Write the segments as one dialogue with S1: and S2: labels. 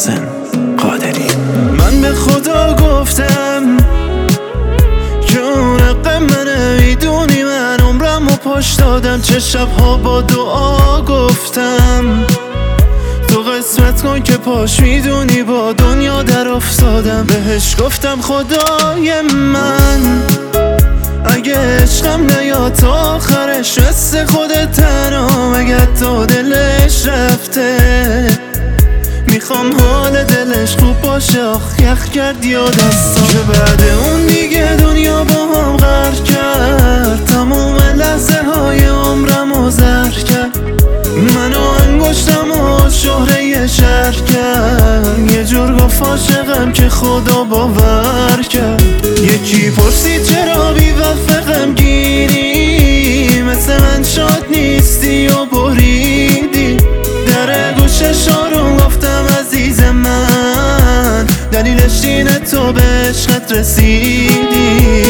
S1: محسن قادری.
S2: من به خدا گفتم که اون حق منه، میدونی من عمرم و پشت دادم، چه شبها با دعا گفتم تو قسمت کن که پاش میدونی با دنیا در افتادم. بهش گفتم خدای من اگه عشقم نیاد تا آخرش، مثل خودت تنها مگه تو دلش رفته، میخوام حال دلش خوب باشه. آخ یخ کرد یا دستم که بعد اون دیگه دنیا با هم غرق کرد، تموم لحظه های عمرم زر کرد، منو انگشتم و شهره شهر کرد، یه جور گفت عاشقم که خدا باور کرد. یکی پرسید چرا بی وفقم گیری، مثل من شاد نیستی و بریدی، در گوشش آروم گفتم عزیز من دلیلش اینه تو به عشقت رسیدی.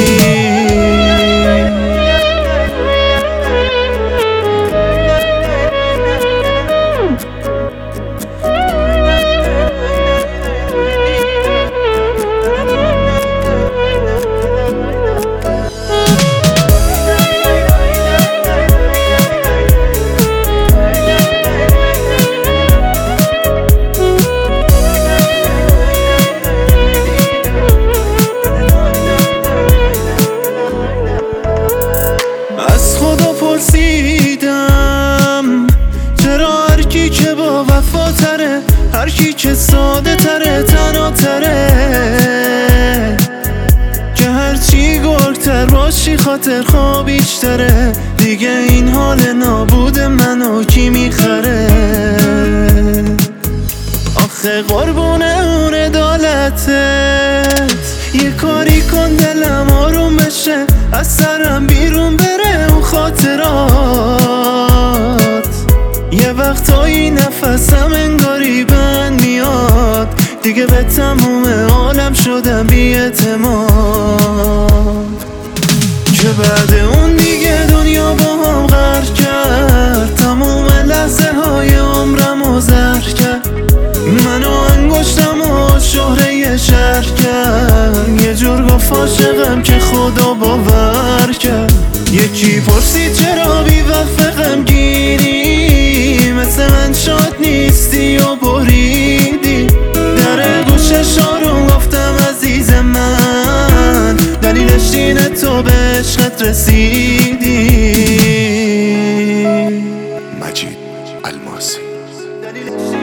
S2: پرسیدم چرا هر کی که با وفا تره، هر کی که ساده تره تنها تره، که هرچی گرگتر باشی خاطر خواه بیشتره، دیگه این حال نابود منو کی میخره. آخه قربونه اون عدالتت، یه کاری کن دلم آروم بشه، از سرم بیرون بره اون خاطرات، یه وقتایی نفسم انگاری بند میاد، دیگه به تموم عالم شدم بی اعتماد، که بعد اون دیگه دنیا با هم غرق کرد، تموم لحظه های عمرم زر کرد، منو انگشتم و شهره شهر کرد، یه جور گفت عاشقم که خدا باور کرد. یکی پرسید چرا بی وفقم گیری، مثل من شاد نیستی و بریدی، در گوشش آروم گفتم عزیز من دلیلش اینه تو به عشقت رسیدی.
S1: مجید الماسی.